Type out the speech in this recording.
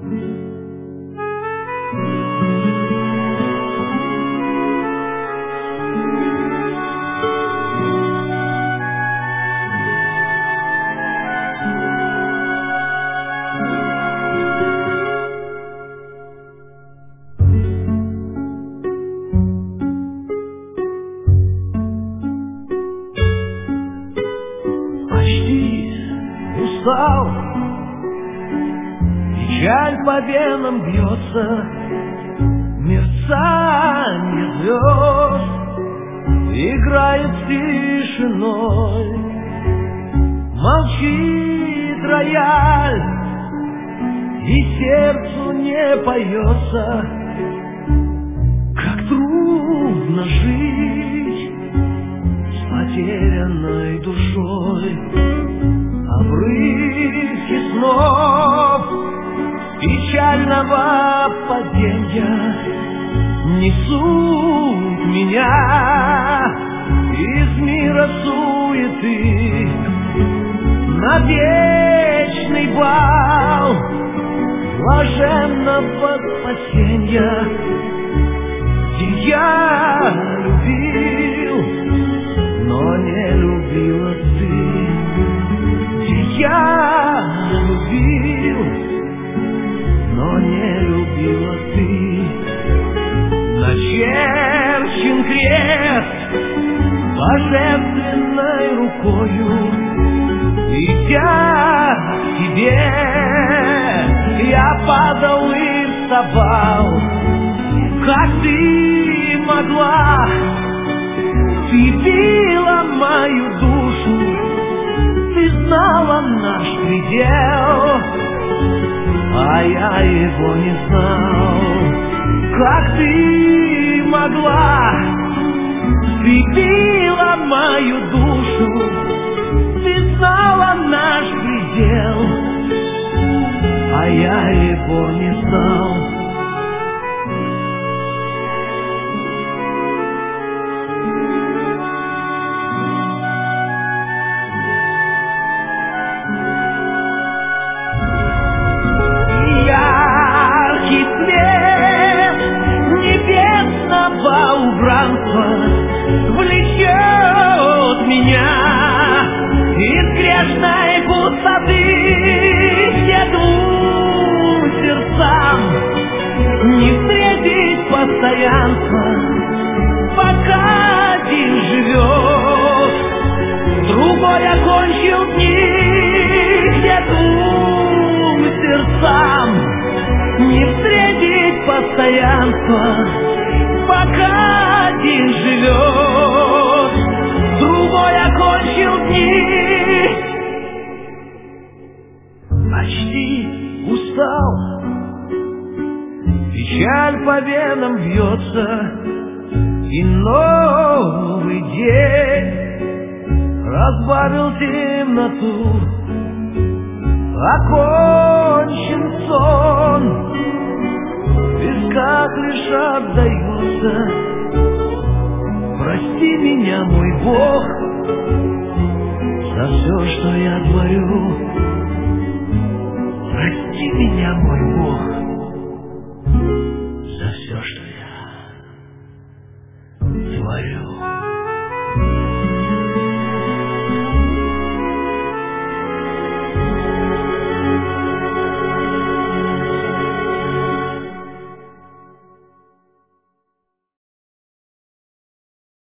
Устал, печаль по венам бьется, мерцанье звезд играет с тишиной. Молчит рояль, и сердцу не поется. Как трудно жить с потерянной душой. Обрывки снов печального падения несут меня из мира суеты на вечный бал блаженного спасения, где я любил, но не любила ты. Я любил, но не любила ты. Начерчен крест божественной рукою, идя к тебе, я падал и вставал. Как ты могла, ты била мою душу, ты знала наш предел, а я его не знал. Как ты могла, ты била мою душу, ты знала наш предел, а я его не знал. Влечет меня из грешной пустоты, где двум сердцам не встретить постоянства, пока один живет, другой окончил дни, где двум сердцам не встретить постоянства, пока один живет, другой окончил дни. Почти устал, печаль по венам бьется, и новый день разбавил темноту. Окончен сон, в висках лишь отдается. Прости меня, мой Бог, за все, что я творю. Прости меня, мой Бог, за все, что я творю.